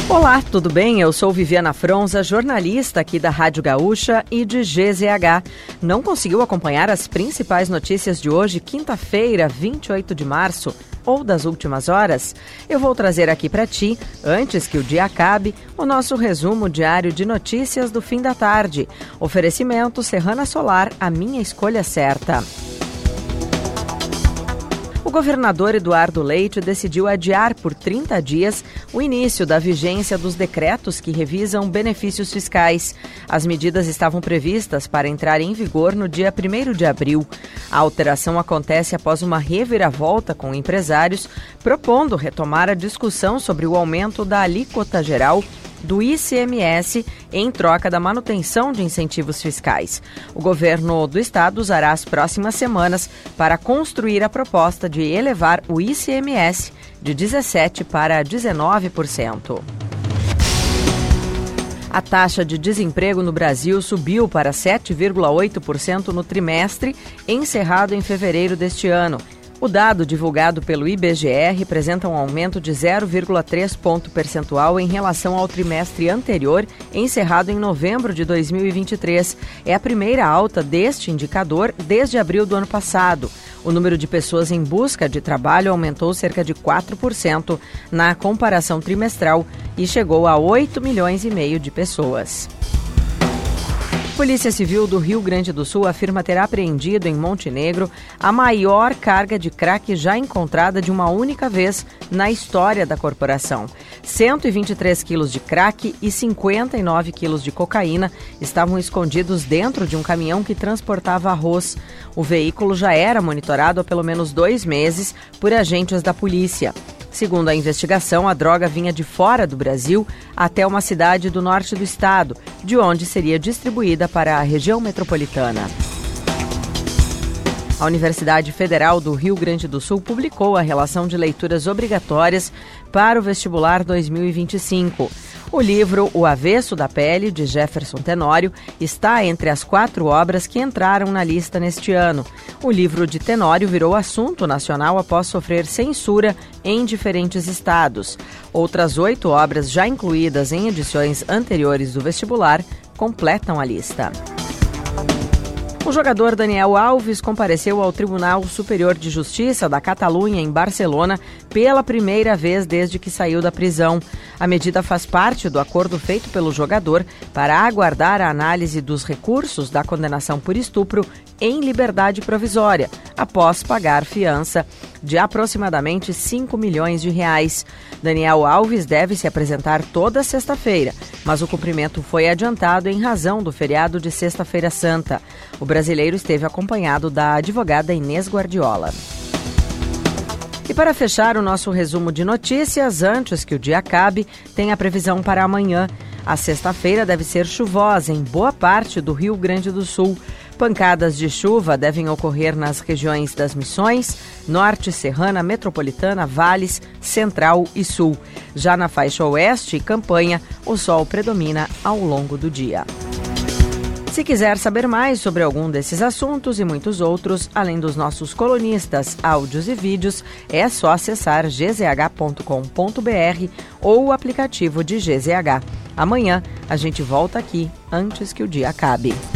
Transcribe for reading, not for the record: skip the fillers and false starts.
Olá, tudo bem? Eu sou Viviana Fronza, jornalista aqui da Rádio Gaúcha e de GZH. Não conseguiu acompanhar as principais notícias de hoje, quinta-feira, 28 de março, ou das últimas horas? Eu vou trazer aqui para ti, antes que o dia acabe, o nosso resumo diário de notícias do fim da tarde. Oferecimento Serrana Solar, a minha escolha certa. O governador Eduardo Leite decidiu adiar por 30 dias o início da vigência dos decretos que revisam benefícios fiscais. As medidas estavam previstas para entrar em vigor no dia 1º de abril. A alteração acontece após uma reviravolta com empresários, propondo retomar a discussão sobre o aumento da alíquota geral do ICMS em troca da manutenção de incentivos fiscais. O governo do estado usará as próximas semanas para construir a proposta de elevar o ICMS de 17% para 19%. A taxa de desemprego no Brasil subiu para 7,8% no trimestre, encerrado em fevereiro deste ano. O dado divulgado pelo IBGE representa um aumento de 0,3 ponto percentual em relação ao trimestre anterior, encerrado em novembro de 2023. É a primeira alta deste indicador desde abril do ano passado. O número de pessoas em busca de trabalho aumentou cerca de 4% na comparação trimestral e chegou a 8,5 milhões de pessoas. A Polícia Civil do Rio Grande do Sul afirma ter apreendido em Montenegro a maior carga de crack já encontrada de uma única vez na história da corporação. 123 quilos de crack e 59 quilos de cocaína estavam escondidos dentro de um caminhão que transportava arroz. O veículo já era monitorado há pelo menos 2 meses por agentes da polícia. Segundo a investigação, a droga vinha de fora do Brasil até uma cidade do norte do estado, de onde seria distribuída para a região metropolitana. A Universidade Federal do Rio Grande do Sul publicou a relação de leituras obrigatórias para o vestibular 2025. O livro O Avesso da Pele, de Jefferson Tenório, está entre as 4 obras que entraram na lista neste ano. O livro de Tenório virou assunto nacional após sofrer censura em diferentes estados. Outras 8 obras já incluídas em edições anteriores do vestibular completam a lista. O jogador Daniel Alves compareceu ao Tribunal Superior de Justiça da Catalunha, em Barcelona, pela primeira vez desde que saiu da prisão. A medida faz parte do acordo feito pelo jogador para aguardar a análise dos recursos da condenação por estupro em liberdade provisória, após pagar fiança de aproximadamente 5 milhões de reais. Daniel Alves deve se apresentar toda sexta-feira, mas o cumprimento foi adiantado em razão do feriado de Sexta-feira Santa. O brasileiro esteve acompanhado da advogada Inês Guardiola. E para fechar o nosso resumo de notícias, antes que o dia acabe, tem a previsão para amanhã. A sexta-feira deve ser chuvosa em boa parte do Rio Grande do Sul. Pancadas de chuva devem ocorrer nas regiões das Missões, Norte, Serrana, Metropolitana, Vales, Central e Sul. Já na faixa Oeste e Campanha, o sol predomina ao longo do dia. Se quiser saber mais sobre algum desses assuntos e muitos outros, além dos nossos colunistas, áudios e vídeos, é só acessar gzh.com.br ou o aplicativo de GZH. Amanhã a gente volta aqui antes que o dia acabe.